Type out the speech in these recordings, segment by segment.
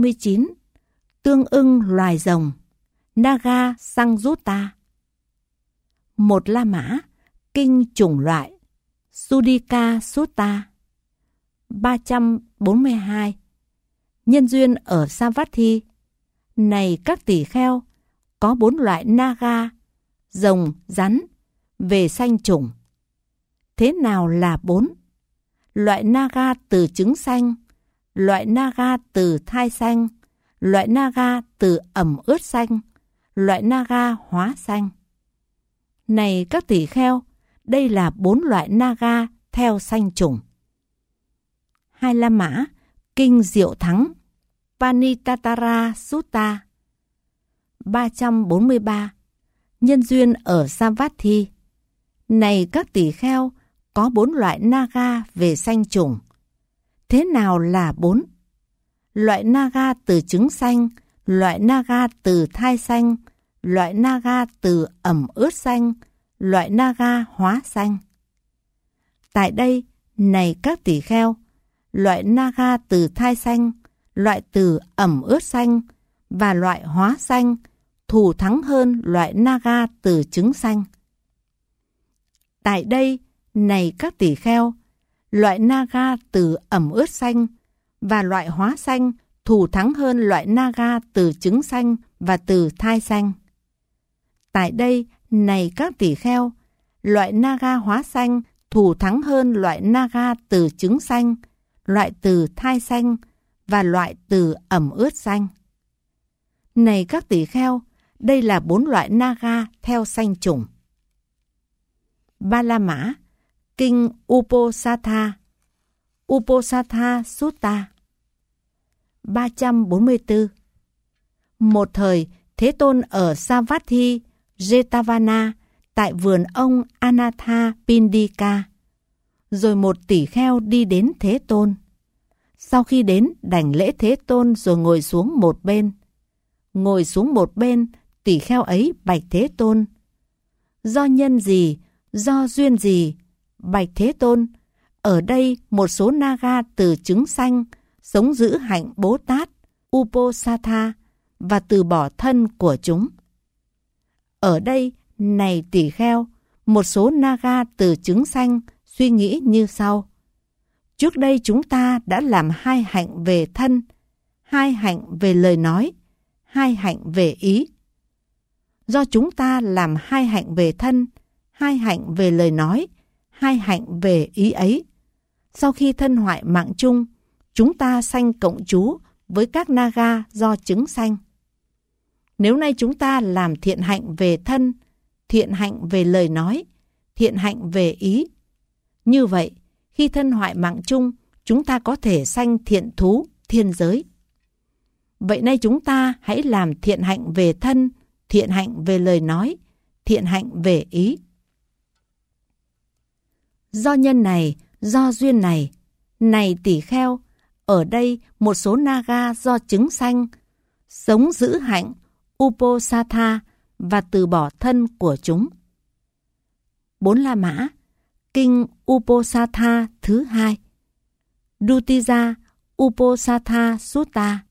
29. Tương ưng loài rồng, Naga Sangyutta. 1 La Mã, kinh chủng loại, Sudika Sutta. 342. Nhân duyên ở Savatthi. Này các tỷ kheo, có 4 loại Naga, rồng, rắn, về sanh chủng. Thế nào là 4? Loại Naga từ trứng sanh, loại Naga từ thai sanh, loại Naga từ ẩm ướt sanh, loại Naga hóa sanh. Này các tỷ kheo, đây là 4 loại Naga theo sanh chủng. 2 La Mã, kinh Diệu Thắng, Panitatara Sutta. 343. Nhân duyên ở Savatthi. Này các tỷ kheo, có 4 loại Naga về sanh chủng. Thế nào là 4? Loại Naga từ trứng sanh, loại Naga từ thai sanh, loại Naga từ ẩm ướt sanh, loại Naga hóa sanh. Tại đây, này các tỷ kheo, loại Naga từ thai sanh, loại từ ẩm ướt sanh và loại hóa sanh thù thắng hơn loại Naga từ trứng sanh. Tại đây, này các tỷ kheo, loại Naga từ ẩm ướt sanh và loại hóa sanh thù thắng hơn loại Naga từ trứng sanh và từ thai sanh. Tại đây, này các tỷ kheo, loại Naga hóa sanh thù thắng hơn loại Naga từ trứng sanh, loại từ thai sanh và loại từ ẩm ướt sanh. Này các tỷ kheo, đây là 4 loại Naga theo sanh chủng. 3 La Mã, kinh Uposatha, Uposatha Sutta. 344. Một thời, Thế Tôn ở Savatthi, Jetavana, tại vườn ông Anatha Pindika. Rồi một tỷ kheo đi đến Thế Tôn. Sau khi đến, đảnh lễ Thế Tôn rồi ngồi xuống một bên. Ngồi xuống một bên, tỷ kheo ấy bạch Thế Tôn: do nhân gì, do duyên gì, bạch Thế Tôn, ở đây một số Naga từ trứng sanh sống giữ hạnh Bố Tát, Uposatha, và từ bỏ thân của chúng. Ở đây, này tỷ kheo, một số Naga từ trứng sanh suy nghĩ như sau: trước đây chúng ta đã làm 2 hạnh về thân, 2 hạnh về lời nói, 2 hạnh về ý. Do chúng ta làm 2 hạnh về thân, 2 hạnh về lời nói, 2 hạnh về ý ấy, sau khi thân hoại mạng chung, chúng ta sanh cộng trú với các Naga do trứng sanh. Nếu nay chúng ta làm thiện hạnh về thân, thiện hạnh về lời nói, thiện hạnh về ý, như vậy, khi thân hoại mạng chung, chúng ta có thể sanh thiện thú, thiên giới. Vậy nay chúng ta hãy làm thiện hạnh về thân, thiện hạnh về lời nói, thiện hạnh về ý. Do nhân này, do duyên này, này tỷ kheo, ở đây một số Naga do trứng sanh sống giữ hạnh Uposatha và từ bỏ thân của chúng. 4 La Mã, kinh Uposatha thứ 2, Dutija Uposatha Sutta.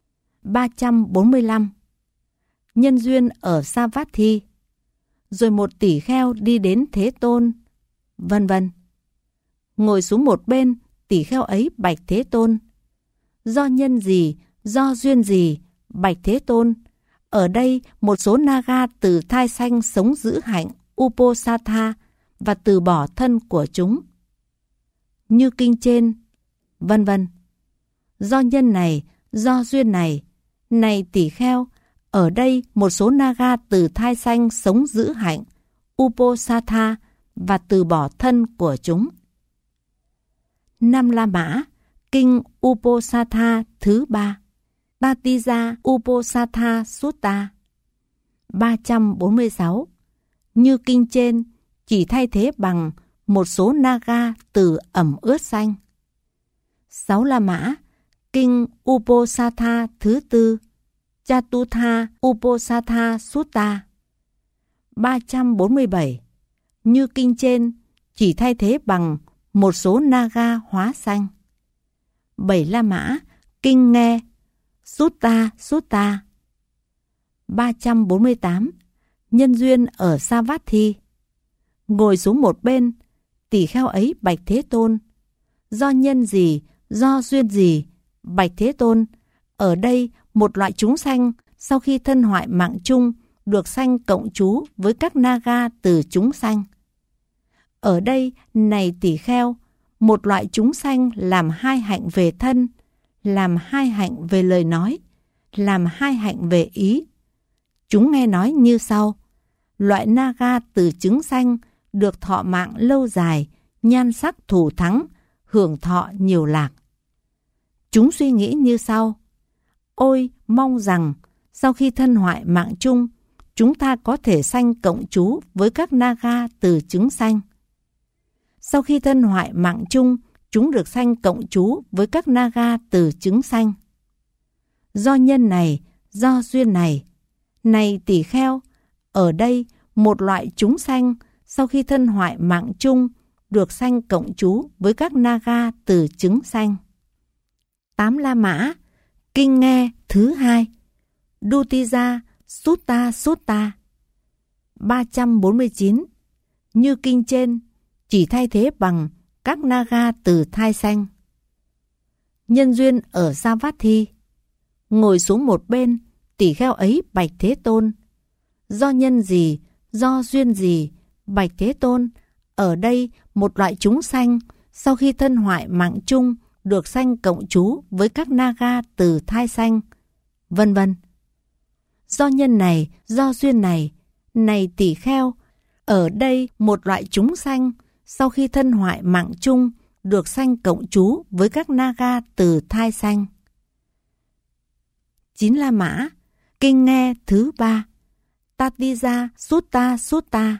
345. Nhân duyên ở Savatthi. Rồi một tỷ kheo đi đến Thế Tôn, vân vân. Ngồi xuống một bên, tỷ kheo ấy bạch Thế Tôn: do nhân gì, do duyên gì, bạch Thế Tôn, ở đây một số Naga từ thai sanh sống giữ hạnh Uposatha và từ bỏ thân của chúng. Như kinh trên, vân vân. Do nhân này, do duyên này, này tỷ kheo, ở đây một số Naga từ thai sanh sống giữ hạnh Uposatha và từ bỏ thân của chúng. 5 La Mã, kinh Uposatha thứ 3, Tatija Uposatha Sutta. 346. Như kinh trên, chỉ thay thế bằng một số Naga từ ẩm ướt xanh. 6 La Mã, kinh Uposatha thứ 4, Chatutha Uposatha Sutta. 347. Như kinh trên, chỉ thay thế bằng một số Naga hóa xanh. 7 La Mã, kinh nghe, Sutta Sutta. 348. Nhân duyên ở Savatthi. Ngồi xuống một bên, tỳ kheo ấy bạch Thế Tôn: do nhân gì, do duyên gì, bạch Thế Tôn, ở đây một loại chúng sanh sau khi thân hoại mạng chung được sanh cộng trú với các naga từ chúng sanh. Ở đây, này tỳ kheo, một loại chúng sanh làm hai hạnh về thân, làm hai hạnh về lời nói, làm hai hạnh về ý. Chúng nghe nói như sau: loại naga từ trứng sanh được thọ mạng lâu dài, nhan sắc thù thắng, hưởng thọ nhiều lạc. Chúng suy nghĩ như sau: ôi, mong rằng sau khi thân hoại mạng chung, chúng ta có thể sanh cộng trú với các naga từ trứng sanh. Sau khi thân hoại mạng chung, chúng được sanh cộng trú với các naga từ trứng sanh. Do nhân này, do duyên này, này tỳ kheo, ở đây một loại chúng sanh sau khi thân hoại mạng chung được sanh cộng trú với các naga từ trứng sanh. 8 La Mã. Kinh nghe thứ 2. Dutija Sutta Sutta. 349. Như kinh trên, chỉ thay thế bằng các naga từ thai sanh. Nhân duyên ở Savatthi. Ngồi xuống một bên, tỳ kheo ấy bạch Thế Tôn: do nhân gì, do duyên gì, bạch Thế Tôn, ở đây một loại chúng sanh sau khi thân hoại mạng chung được sanh cộng trú với các naga từ thai sanh, vân vân. Do nhân này, do duyên này, này tỳ kheo, ở đây một loại chúng sanh sau khi thân hoại mạng chung được sanh cộng trú với các naga từ thai sanh. 9 La Mã. Kinh nghe thứ 3. Tatija Sutta Sutta.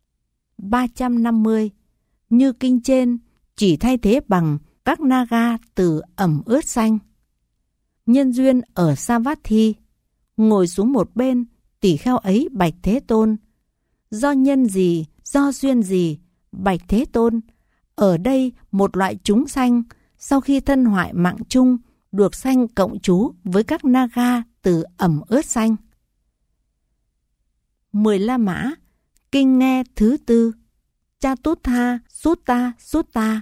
350. Như kinh trên, chỉ thay thế bằng các naga từ ẩm ướt xanh. Nhân duyên ở Savatthi. Ngồi xuống một bên, tỳ kheo ấy bạch Thế Tôn: do nhân gì, do duyên gì, bạch Thế Tôn, ở đây một loại chúng sanh sau khi thân hoại mạng chung được sanh cộng trú với các naga từ ẩm ướt xanh. 10 La Mã. Kinh nghe thứ 4. Chatutha Sutta Sutta.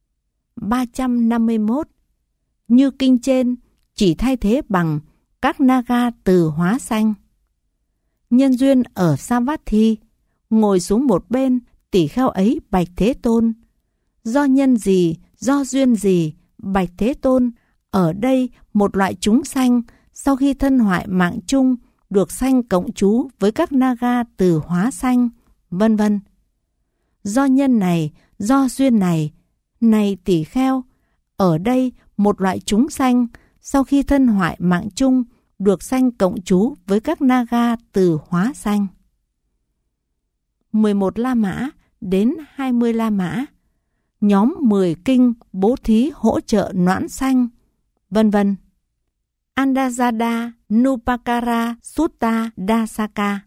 351. Như kinh trên, chỉ thay thế bằng các naga từ hóa sanh. Nhân duyên ở Savatthi. Ngồi xuống một bên, tỳ kheo ấy bạch Thế Tôn: do nhân gì, do duyên gì, bạch Thế Tôn, ở đây một loại chúng sanh sau khi thân hoại mạng chung được sanh cộng trú với các naga từ hóa sanh, vân vân. Do nhân này, do duyên này, này tỳ kheo, ở đây một loại chúng sanh sau khi thân hoại mạng chung được sanh cộng trú với các naga từ hóa sanh. 11 La Mã đến 20 La Mã. Nhóm 10 kinh bố thí hỗ trợ noãn sanh, vân vân. Andajada Nupakara Sutta Dasaka.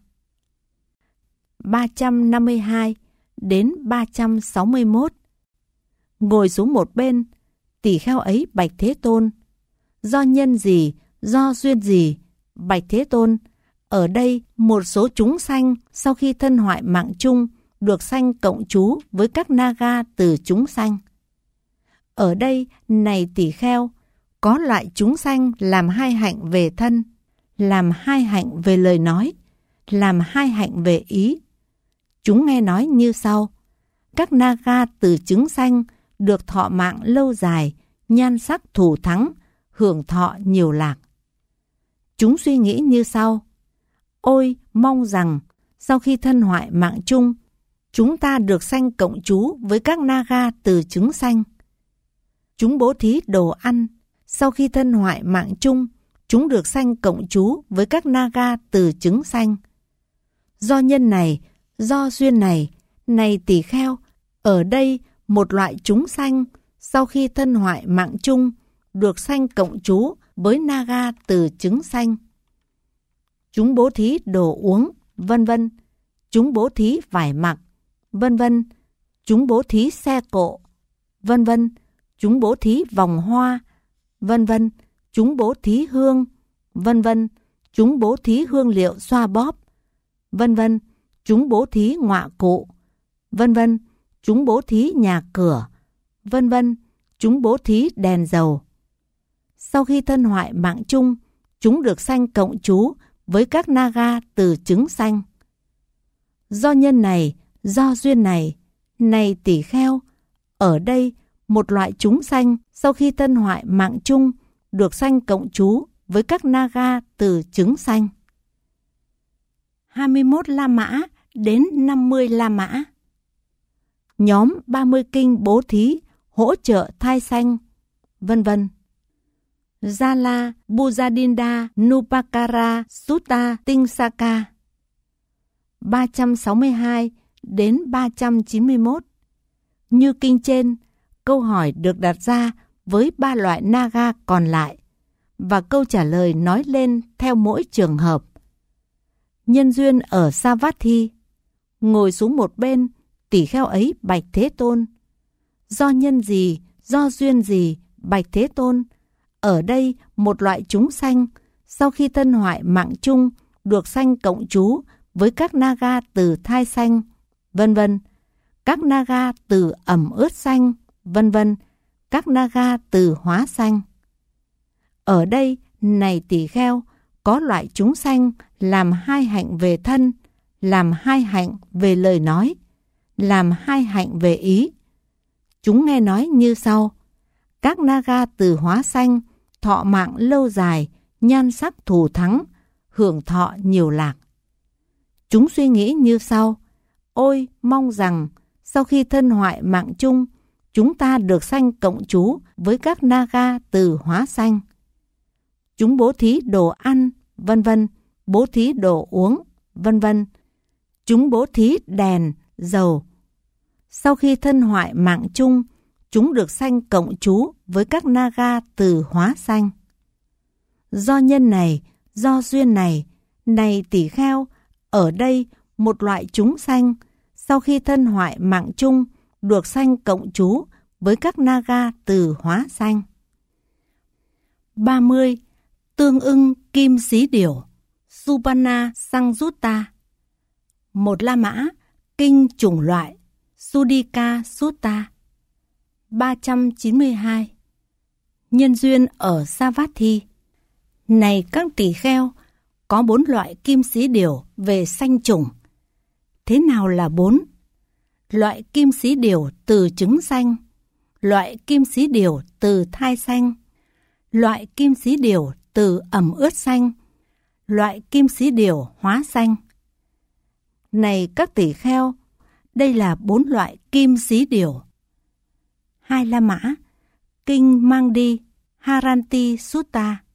352 đến 361. Ngồi xuống một bên, tỳ kheo ấy bạch Thế Tôn: do nhân gì, do duyên gì, bạch Thế Tôn, ở đây một số chúng sanh sau khi thân hoại mạng chung được sanh cộng trú với các naga từ chúng sanh. Ở đây, này tỳ kheo, có loại chúng sanh làm hai hạnh về thân, làm hai hạnh về lời nói, làm hai hạnh về ý. Chúng nghe nói như sau: các naga từ trứng sanh được thọ mạng lâu dài, nhan sắc thù thắng, hưởng thọ nhiều lạc. Chúng suy nghĩ như sau: ôi, mong rằng sau khi thân hoại mạng chung, chúng ta được sanh cộng trú với các naga từ trứng sanh. Chúng bố thí đồ ăn, sau khi thân hoại mạng chung, chúng được sanh cộng trú với các naga từ trứng sanh. Do nhân này, do duyên này, này tỳ kheo, ở đây một loại chúng sanh sau khi thân hoại mạng chung được sanh cộng trú với naga từ trứng sanh. Chúng bố thí đồ uống, vân vân. Chúng bố thí vải mặc, vân vân. Chúng bố thí xe cộ, vân vân. Chúng bố thí vòng hoa, vân vân. Chúng bố thí hương, vân vân, chúng bố thí hương liệu xoa bóp, vân vân, chúng bố thí ngọa cụ, vân vân, chúng bố thí nhà cửa, vân vân, chúng bố thí đèn dầu. Sau khi thân hoại mạng chung, chúng được sanh cộng trú với các naga từ trứng sanh. Do nhân này, do duyên này, này tỷ kheo, ở đây một loại chúng sanh sau khi thân hoại mạng chung được sanh cộng trú với các naga từ trứng sanh. 21 La Mã đến 50 La Mã. Nhóm 30 kinh bố thí hỗ trợ thai sanh, vân vân. Jala Bujadinda Nupakara Sutta Tingsaka 362 đến 391. Như kinh trên, câu hỏi được đặt ra với 3 loại naga còn lại và câu trả lời nói lên theo mỗi trường hợp. Nhân duyên ở Savatthi, ngồi xuống một bên, tỷ kheo ấy bạch Thế Tôn: do nhân gì, do duyên gì, bạch Thế Tôn, ở đây một loại chúng sanh sau khi thân hoại mạng chung được sanh cộng trú với các naga từ thai sanh, vân vân, các naga từ ẩm ướt sanh, vân vân, các naga từ hóa sanh. Ở đây, này tỷ kheo, có loại chúng sanh làm 2 hạnh về thân, làm 2 hạnh về lời nói, làm 2 hạnh về ý. Chúng nghe nói như sau: các naga từ hóa sanh thọ mạng lâu dài, nhan sắc thù thắng, hưởng thọ nhiều lạc. Chúng suy nghĩ như sau: ôi, mong rằng sau khi thân hoại mạng chung, chúng ta được sanh cộng trú với các naga từ hóa sanh. Chúng bố thí đồ ăn, vân vân, bố thí đồ uống, vân vân. Chúng bố thí đèn, dầu. Sau khi thân hoại mạng chung, chúng được sanh cộng trú với các naga từ hóa sanh. Do nhân này, do duyên này, này tỷ kheo, ở đây một loại chúng sanh sau khi thân hoại mạng chung được sanh cộng trú với các naga từ hóa sanh. 30. Tương ưng kim xí điểu Subana Sangyutta. 1 La Mã, kinh chủng loại Sudika Sutta. 392. Nhân duyên ở Savatthi. Này các tỷ kheo, có 4 loại kim xí điểu về sanh chủng. Thế nào là 4? Loại kim xí điểu từ trứng sanh, loại kim xí điểu từ thai sanh, loại kim xí điểu từ ẩm ướt sanh, loại kim xí điểu hóa sanh. Này các tỷ kheo, đây là 4 loại kim xí điểu. 2 La Mã, kinh mang đi Haranti Sutta.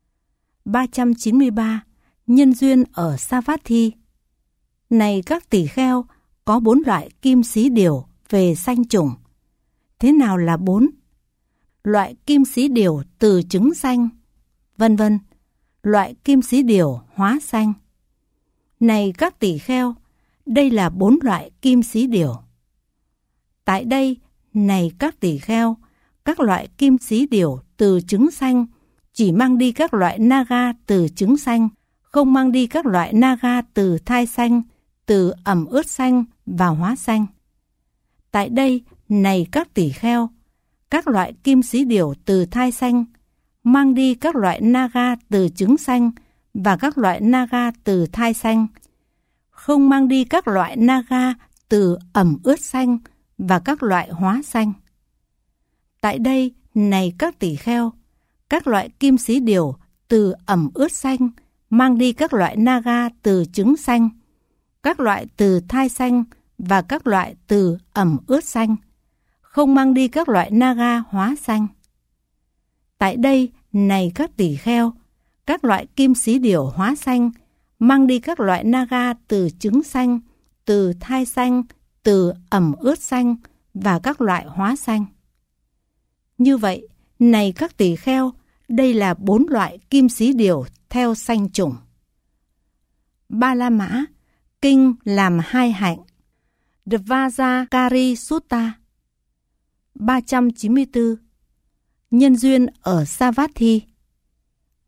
393. Nhân duyên ở Savatthi. Này các tỷ kheo, có 4 loại kim xí điểu về sanh chủng. Thế nào là 4? Loại kim xí điểu từ trứng sanh, vân vân, loại kim xí điểu hóa sanh. Này các tỷ kheo, đây là 4 loại kim xí điểu. Tại đây, này các tỷ kheo, các loại kim xí điểu từ trứng sanh chỉ mang đi các loại naga từ trứng sanh, không mang đi các loại naga từ thai sanh, từ ẩm ướt sanh và hóa sanh. Tại đây, này các tỷ kheo, các loại kim xí điểu từ thai sanh mang đi các loại naga từ trứng sanh và các loại naga từ thai sanh, không mang đi các loại naga từ ẩm ướt sanh và các loại hóa sanh. Tại đây, này các tỷ kheo, các loại kim xí điểu từ ẩm ướt sanh mang đi các loại naga từ trứng sanh, các loại từ thai sanh và các loại từ ẩm ướt sanh, không mang đi các loại naga hóa sanh. Tại đây, này các tỷ kheo, các loại kim xí điểu hóa sanh mang đi các loại naga từ trứng sanh, từ thai sanh, từ ẩm ướt sanh và các loại hóa sanh. Như vậy, này các tỷ kheo, đây là 4 loại kim xí điểu theo sanh chủng. 3 La Mã, kinh làm 2 hạnh Dvajakari Sutta. 394. Nhân duyên ở Savatthi.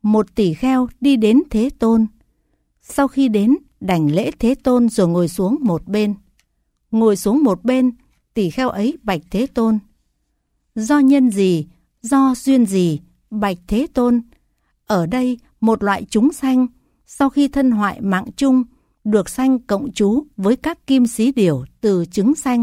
một tỳ kheo đi đến Thế Tôn. Sau khi đến, đảnh lễ Thế Tôn rồi ngồi xuống một bên. Ngồi xuống một bên, tỳ kheo ấy bạch Thế Tôn: do nhân gì, do duyên gì, bạch Thế Tôn, ở đây một loại chúng sanh, sau khi thân hoại mạng chung, được sanh cộng trú với các kim xí điểu từ trứng sanh.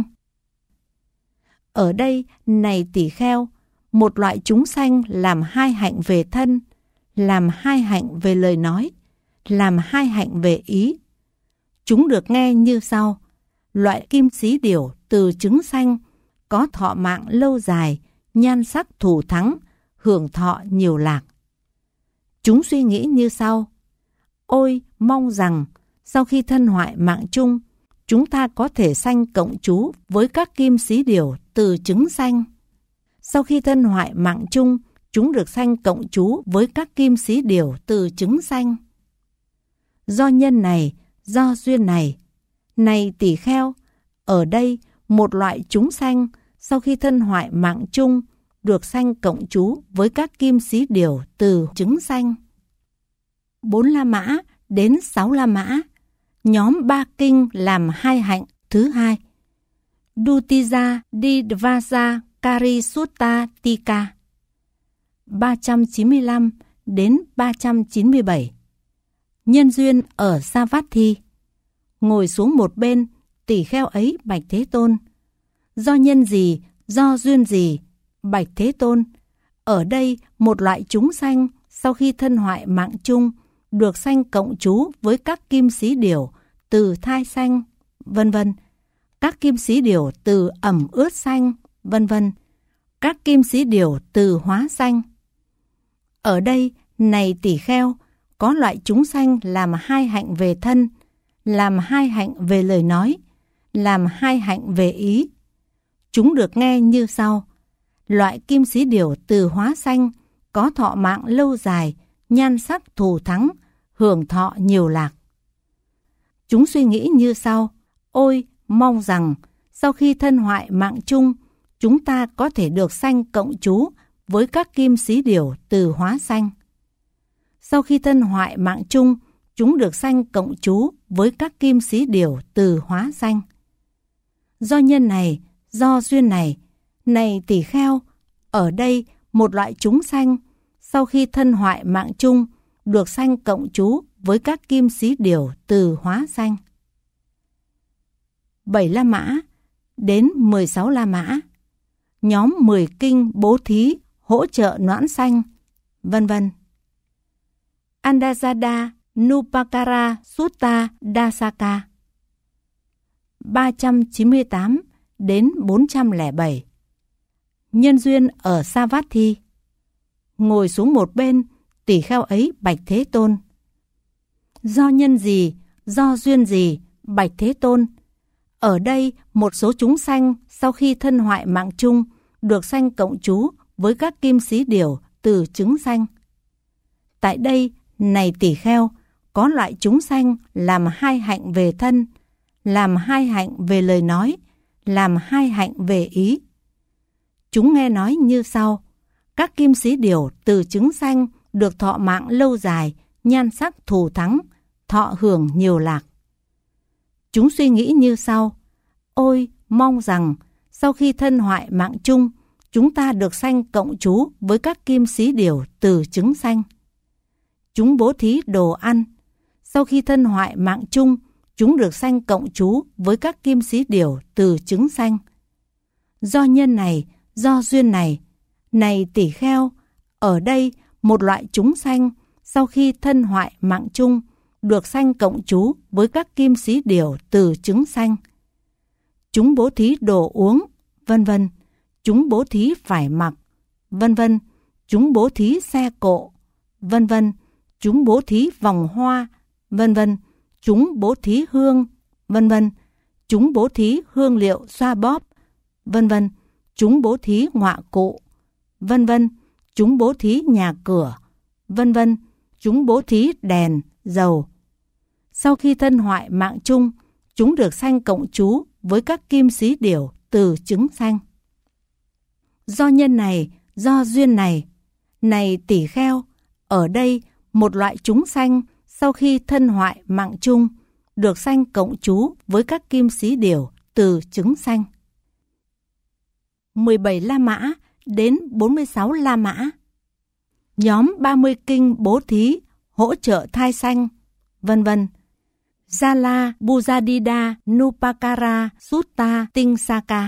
Ở đây, này tỳ kheo, một loại chúng sanh làm hai hạnh về thân, làm hai hạnh về lời nói, làm hai hạnh về ý. Chúng được nghe như sau: loại kim xí điểu từ trứng sanh, có thọ mạng lâu dài, nhan sắc thù thắng, hưởng thọ nhiều lạc. Chúng suy nghĩ như sau: ôi, mong rằng sau khi thân hoại mạng chung, chúng ta có thể sanh cộng trú với các kim xí điểu từ trứng sanh. Sau khi thân hoại mạng chung, chúng được sanh cộng trú với các kim xí điểu từ trứng sanh. Do nhân này, do duyên này, này tỳ kheo, ở đây một loại chúng sanh, sau khi thân hoại mạng chung, được sanh cộng trú với các kim xí điểu từ trứng sanh. 4 La Mã đến 6 La Mã, nhóm 3 kinh làm hai hạnh thứ hai. Dutija Didvaja Kari Sutta Tika 395 đến 397. Nhân duyên ở Savatthi. Ngồi xuống một bên, tỳ kheo ấy bạch Thế Tôn: do nhân gì, do duyên gì, bạch Thế Tôn, ở đây một loại chúng sanh, sau khi thân hoại mạng chung, được sanh cộng trú với các kim xí điểu từ thai sanh, vân vân, các kim xí điểu từ ẩm ướt sanh, vân vân, các kim xí điểu từ hóa sanh. Ở đây, này tỳ kheo, có loại chúng sanh làm hai hạnh về thân, làm hai hạnh về lời nói, làm hai hạnh về ý. Chúng được nghe như sau: loại kim xí điểu từ hóa sanh, có thọ mạng lâu dài, nhan sắc thù thắng, hưởng thọ nhiều lạc. Chúng suy nghĩ như sau: ôi, mong rằng sau khi thân hoại mạng chung, chúng ta có thể được sanh cộng trú với các kim xí điểu từ hóa sanh. Sau khi thân hoại mạng chung, chúng được sanh cộng trú với các kim xí điểu từ hóa sanh. Do nhân này, do duyên này, này tỳ kheo, ở đây một loại chúng sanh, sau khi thân hoại mạng chung, được sanh cộng trú với các kim xí điểu từ hóa sanh. 7 La Mã đến 16 La Mã, nhóm 10 kinh bố thí hỗ trợ noãn sanh, vân vân. Andajada Nupakara Sutta Dasaka 398 đến 407. Nhân duyên ở Savatthi. Ngồi xuống một bên, tỳ kheo ấy bạch Thế Tôn: do nhân gì, do duyên gì, bạch Thế Tôn, ở đây một số chúng sanh sau khi thân hoại mạng chung, được sanh cộng trú với các kim xí điểu từ trứng sanh. Tại đây, này tỳ kheo, có loại chúng sanh làm hai hạnh về thân, làm hai hạnh về lời nói, làm hai hạnh về ý. Chúng nghe nói như sau: các kim xí điểu từ trứng sanh được thọ mạng lâu dài, nhan sắc thù thắng, thọ hưởng nhiều lạc. Chúng suy nghĩ như sau: ôi, mong rằng sau khi thân hoại mạng chung, chúng ta được sanh cộng trú với các kim xí điểu từ trứng sanh. Chúng bố thí đồ ăn. Sau khi thân hoại mạng chung, chúng được sanh cộng trú với các kim xí điểu từ trứng sanh. Do nhân này, do duyên này, này tỳ kheo, ở đây một loại chúng sanh, sau khi thân hoại mạng chung, được sanh cộng trú với các kim xí điểu từ trứng sanh. Chúng bố thí đồ uống, vân vân. Chúng bố thí phải mặc, vân vân. Chúng bố thí xe cộ, vân vân. Chúng bố thí vòng hoa, vân vân. Chúng bố thí hương, vân vân. Chúng bố thí hương liệu xoa bóp, vân vân. Chúng bố thí ngọa cụ, vân vân. Chúng bố thí nhà cửa, vân vân. Chúng bố thí đèn, dầu. Sau khi thân hoại mạng chung, chúng được sanh cộng trú với các kim xí điểu từ trứng sanh. Do nhân này, do duyên này, này tỳ kheo, ở đây một loại chúng sanh sau khi thân hoại mạng chung được sanh cộng trú với các kim sĩ điểu từ trứng sanh. 17 La Mã đến 46 La Mã. Nhóm 30 kinh bố thí hỗ trợ thai sanh, vân vân. Jala Bujadida Nupakara Sutta Tingsaka.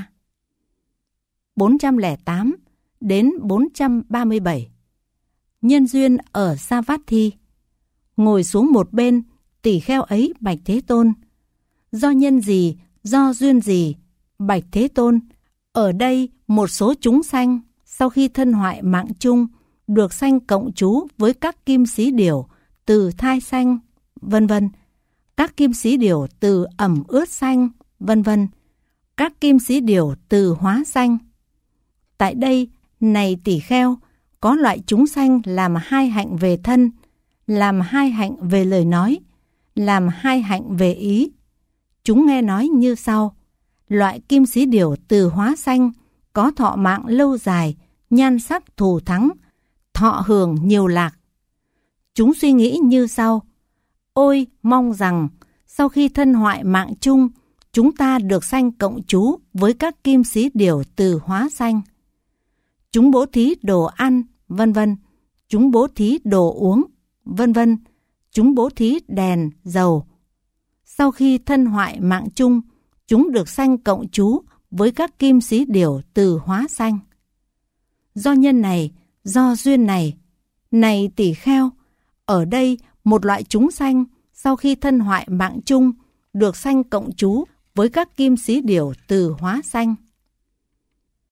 408 đến 437. Nhân duyên ở Savatthi. Ngồi xuống một bên, tỷ kheo ấy bạch Thế Tôn: do nhân gì, do duyên gì, bạch Thế Tôn, ở đây một số chúng sanh sau khi thân hoại mạng chung được sanh cộng trú với các kim sĩ điểu từ thai sanh, vân vân. Các kim sĩ điểu từ ẩm ướt sanh, vân vân. Các kim sĩ điểu từ hóa sanh. Tại đây, này tỷ kheo, có loại chúng sanh làm hai hạnh về thân, làm hai hạnh về lời nói, làm hai hạnh về ý. Chúng nghe nói như sau: loại kim sĩ điểu từ hóa sanh có thọ mạng lâu dài, nhan sắc thù thắng, thọ hưởng nhiều lạc. Chúng suy nghĩ như sau: ôi, mong rằng sau khi thân hoại mạng chung, chúng ta được sanh cộng trú với các kim sĩ điểu từ hóa sanh. Chúng bố thí đồ ăn, vân vân. Chúng bố thí đồ uống, vân vân. Chúng bố thí đèn, dầu. Sau khi thân hoại mạng chung, chúng được sanh cộng trú với các kim sĩ điểu từ hóa sanh. Do nhân này, do duyên này, này tỷ kheo, ở đây một loại chúng sanh sau khi thân hoại mạng chung được sanh cộng trú với các kim sĩ điểu từ hóa sanh.